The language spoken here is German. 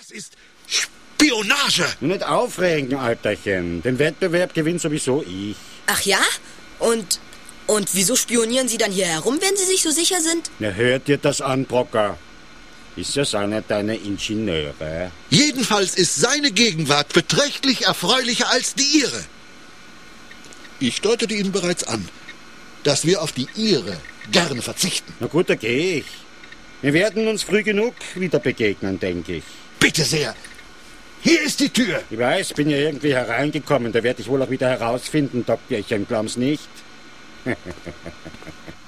Das ist Spionage. Nicht aufregen, Alterchen. Den Wettbewerb gewinnt sowieso ich. Ach ja? Und wieso spionieren Sie dann hier herum, wenn Sie sich so sicher sind? Na, hört dir das an, Brocker. Ist das einer deiner Ingenieure? Jedenfalls ist seine Gegenwart beträchtlich erfreulicher als die Ihre. Ich deutete Ihnen bereits an, dass wir auf die Ihre gerne verzichten. Na gut, da gehe ich. Wir werden uns früh genug wieder begegnen, denke ich. Bitte sehr. Hier ist die Tür. Ich weiß, bin ja irgendwie hereingekommen. Da werde ich wohl auch wieder herausfinden, Doktorchen, glauben's nicht?